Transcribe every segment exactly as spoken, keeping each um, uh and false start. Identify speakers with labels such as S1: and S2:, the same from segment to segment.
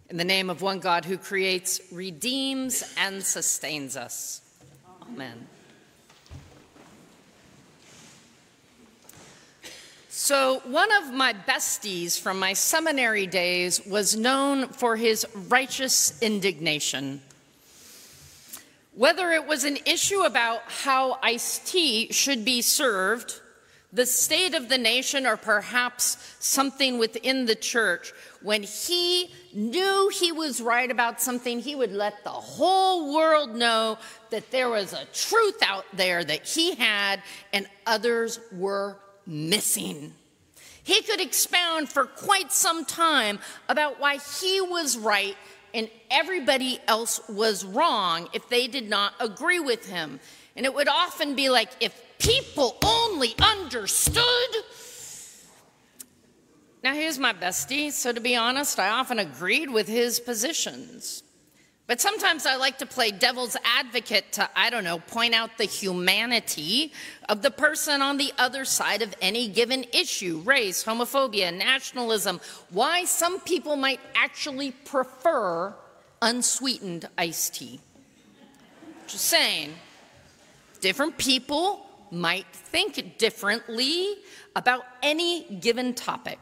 S1: In the name of one God who creates, redeems, and sustains us. Amen. So one of my besties from my seminary days was known for his righteous indignation. Whether it was an issue about how iced tea should be served, the state of the nation, or perhaps something within the church, when he knew he was right about something, he would let the whole world know that there was a truth out there that he had and others were missing. He could expound for quite some time about why he was right and everybody else was wrong if they did not agree with him. And it would often be like, if people only understood. Now, here's my bestie, so to be honest, I often agreed with his positions. But sometimes I like to play devil's advocate to, I don't know, point out the humanity of the person on the other side of any given issue, race, homophobia, nationalism, why some people might actually prefer unsweetened iced tea. Just saying, different people might think differently about any given topic.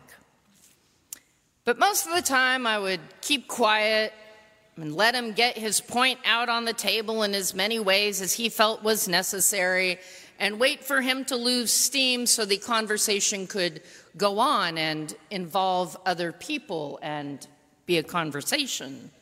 S1: But most of the time I would keep quiet and let him get his point out on the table in as many ways as he felt was necessary and wait for him to lose steam so the conversation could go on and involve other people and be a conversation.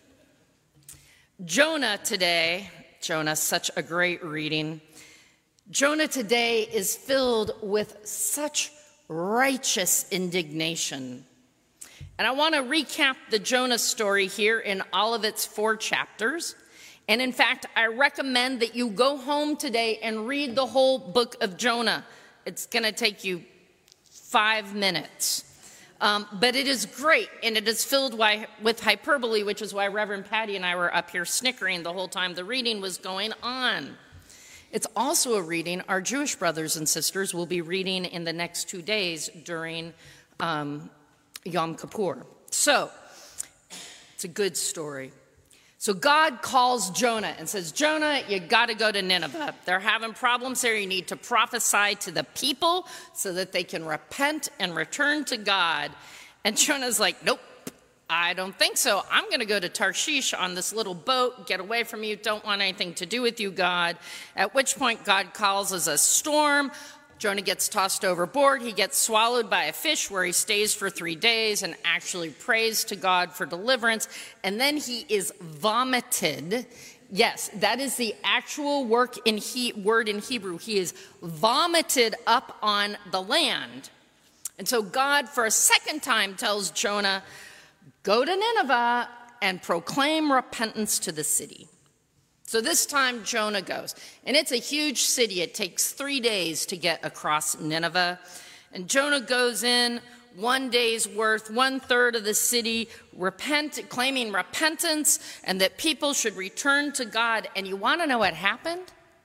S1: Jonah today, Jonah, such a great reading. Jonah today is filled with such righteous indignation. And I want to recap the Jonah story here in all of its four chapters. And in fact, I recommend that you go home today and read the whole book of Jonah. It's going to take you five minutes. Um, but it is great, and it is filled with hyperbole, which is why Reverend Patty and I were up here snickering the whole time the reading was going on. It's also a reading our Jewish brothers and sisters will be reading in the next two days during um, Yom Kippur. So, it's a good story. So God calls Jonah and says, Jonah, you got to go to Nineveh. They're having problems there. You need to prophesy to the people so that they can repent and return to God. And Jonah's like, nope, I don't think so. I'm going to go to Tarshish on this little boat, get away from you, don't want anything to do with you, God. At which point God causes a storm. Jonah gets tossed overboard. He gets swallowed by a fish where he stays for three days and actually prays to God for deliverance. And then he is vomited. Yes, that is the actual work in he, word in Hebrew. He is vomited up on the land. And so God, for a second time, tells Jonah, go to Nineveh and proclaim repentance to the city. So this time Jonah goes, and it's a huge city. It takes three days to get across Nineveh. And Jonah goes in, one day's worth, one third of the city, repent, claiming repentance and that people should return to God. And you want to know what happened?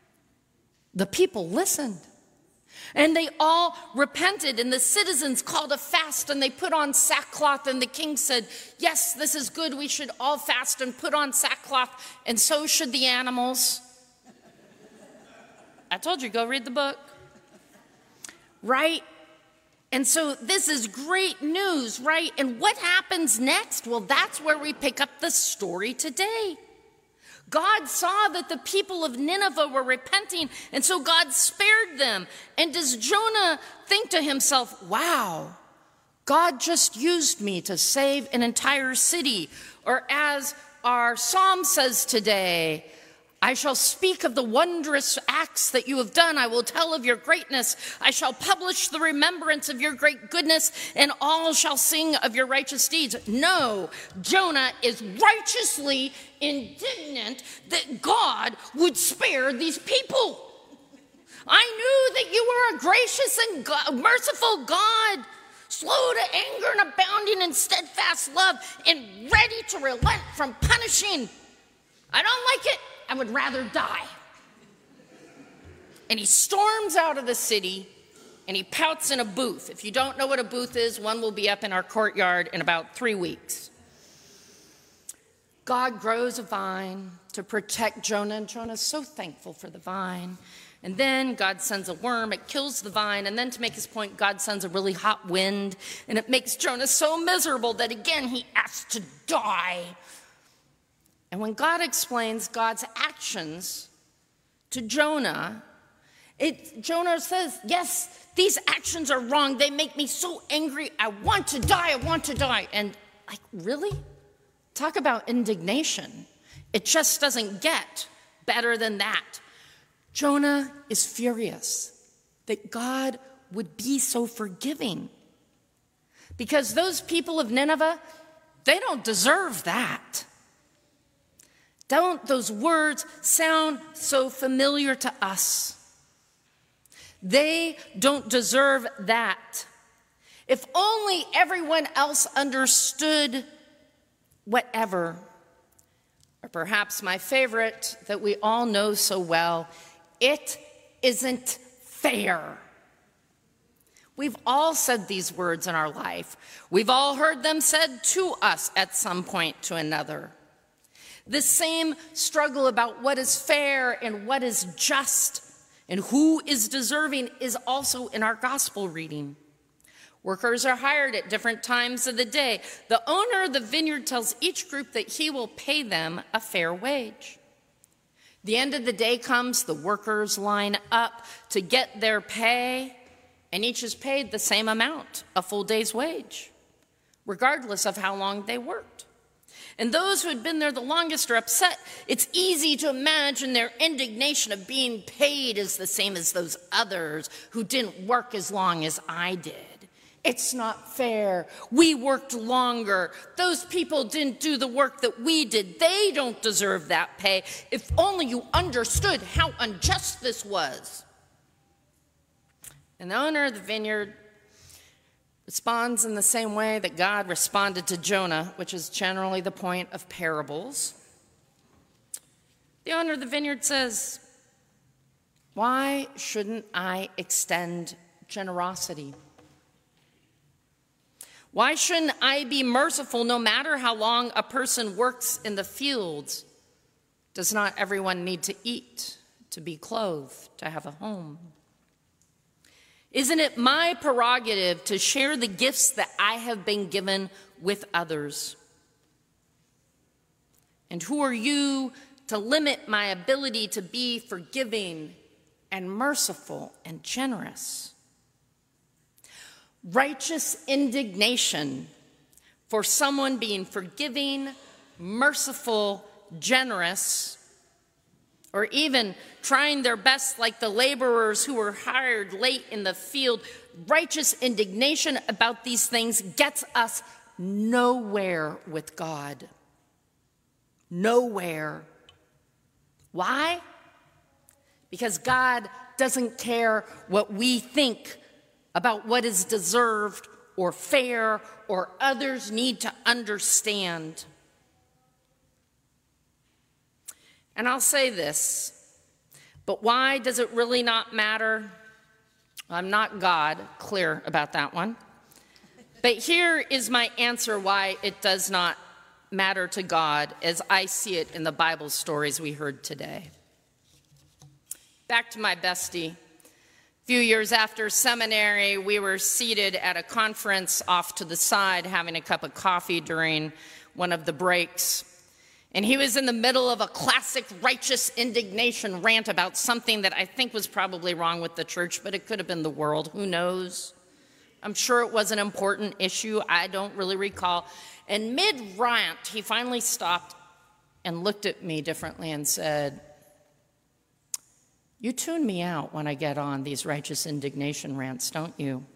S1: The people listened. And they all repented, and the citizens called a fast, and they put on sackcloth, and the king said, yes, this is good, we should all fast and put on sackcloth, and so should the animals. I told you, go read the book. Right? And so this is great news, right? And what happens next? Well, that's where we pick up the story today. God saw that the people of Nineveh were repenting, and so God spared them. And does Jonah think to himself, wow, God just used me to save an entire city? Or as our psalm says today, I shall speak of the wondrous acts that you have done. I will tell of your greatness. I shall publish the remembrance of your great goodness, and all shall sing of your righteous deeds. No, Jonah is righteously indignant that God would spare these people. I knew that you were a gracious and God, merciful God, slow to anger and abounding in steadfast love, and ready to relent from punishing. I don't like it. I would rather die. And he storms out of the city, and he pouts in a booth. If you don't know what a booth is, one will be up in our courtyard in about three weeks. God grows a vine to protect Jonah, and Jonah's so thankful for the vine. And then God sends a worm, it kills the vine, and then to make his point, God sends a really hot wind, and it makes Jonah so miserable that again he asks to die. And when God explains God's actions to Jonah, it, Jonah says, yes, these actions are wrong. They make me so angry. I want to die. I want to die. And like, really? Talk about indignation. It just doesn't get better than that. Jonah is furious that God would be so forgiving, because those people of Nineveh, they don't deserve that. Don't those words sound so familiar to us? They don't deserve that. If only everyone else understood whatever. Or perhaps my favorite that we all know so well, it isn't fair. We've all said these words in our life. We've all heard them said to us at some point to another. The same struggle about what is fair and what is just and who is deserving is also in our gospel reading. Workers are hired at different times of the day. The owner of the vineyard tells each group that he will pay them a fair wage. The end of the day comes, the workers line up to get their pay, and each is paid the same amount, a full day's wage, regardless of how long they worked. And those who had been there the longest are upset. It's easy to imagine their indignation of being paid is the same as those others who didn't work as long as I did. It's not fair. We worked longer. Those people didn't do the work that we did. They don't deserve that pay. If only you understood how unjust this was. And the owner of the vineyard responds in the same way that God responded to Jonah, which is generally the point of parables. The owner of the vineyard says, why shouldn't I extend generosity? Why shouldn't I be merciful no matter how long a person works in the fields? Does not everyone need to eat, to be clothed, to have a home? Isn't it my prerogative to share the gifts that I have been given with others? And who are you to limit my ability to be forgiving and merciful and generous? Righteous indignation for someone being forgiving, merciful, generous, or even trying their best like the laborers who were hired late in the field. Righteous indignation about these things gets us nowhere with God. Nowhere. Why? Because God doesn't care what we think about what is deserved or fair or others need to understand. And I'll say this, but why does it really not matter? I'm not God, clear about that one. But here is my answer why it does not matter to God as I see it in the Bible stories we heard today. Back to my bestie. A few years after seminary, we were seated at a conference off to the side having a cup of coffee during one of the breaks. And he was in the middle of a classic righteous indignation rant about something that I think was probably wrong with the church, but it could have been the world. Who knows? I'm sure it was an important issue. I don't really recall. And mid-rant, he finally stopped and looked at me differently and said, "You tune me out when I get on these righteous indignation rants, don't you?"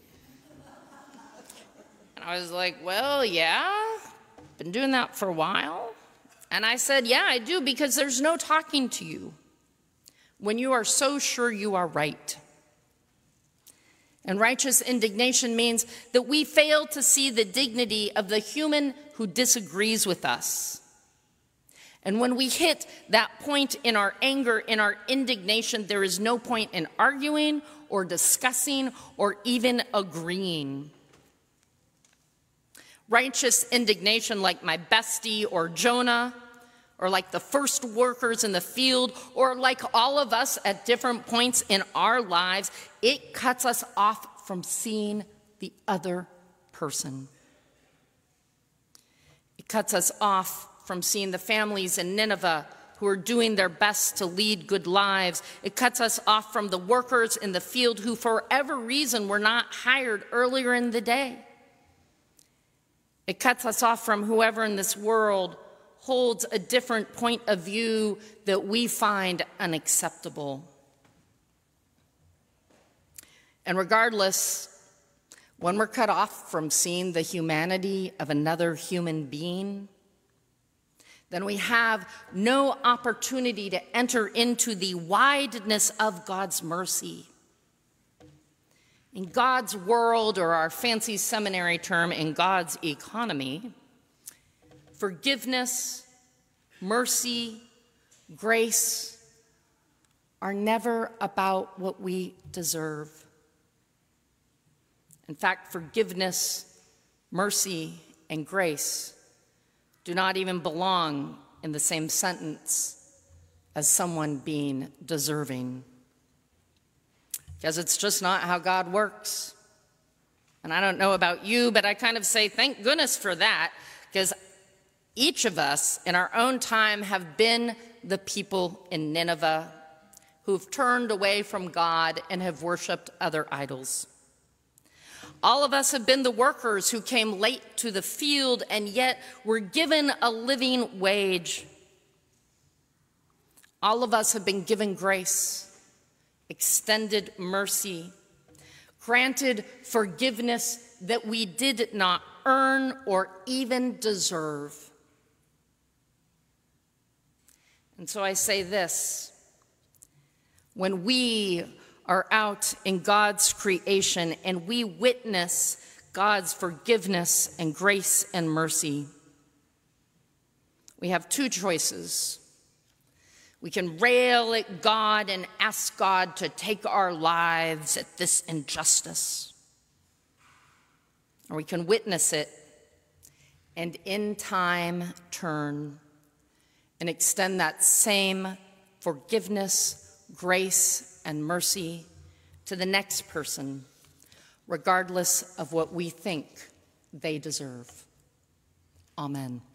S1: And I was like, well, yeah, been doing that for a while. And I said, yeah, I do, because there's no talking to you when you are so sure you are right. And righteous indignation means that we fail to see the dignity of the human who disagrees with us. And when we hit that point in our anger, in our indignation, there is no point in arguing or discussing or even agreeing. righteous indignation like my bestie or Jonah, or like the first workers in the field, or like all of us at different points in our lives, it cuts us off from seeing the other person. It cuts us off from seeing the families in Nineveh who are doing their best to lead good lives. It cuts us off from the workers in the field who, for whatever reason, were not hired earlier in the day. It cuts us off from whoever in this world holds a different point of view that we find unacceptable. And regardless, when we're cut off from seeing the humanity of another human being, then we have no opportunity to enter into the wideness of God's mercy. In God's world, or our fancy seminary term, in God's economy, forgiveness, mercy, grace are never about what we deserve. In fact, forgiveness, mercy, and grace do not even belong in the same sentence as someone being deserving. Because it's just not how God works. And I don't know about you, but I kind of say thank goodness for that, because each of us in our own time have been the people in Nineveh who've turned away from God and have worshiped other idols. All of us have been the workers who came late to the field and yet were given a living wage. All of us have been given grace, extended mercy, granted forgiveness that we did not earn or even deserve. And so I say this: when we are out in God's creation and we witness God's forgiveness and grace and mercy, we have two choices. We can rail at God and ask God to take our lives at this injustice, or we can witness it and in time turn and extend that same forgiveness, grace, and mercy to the next person, regardless of what we think they deserve. Amen.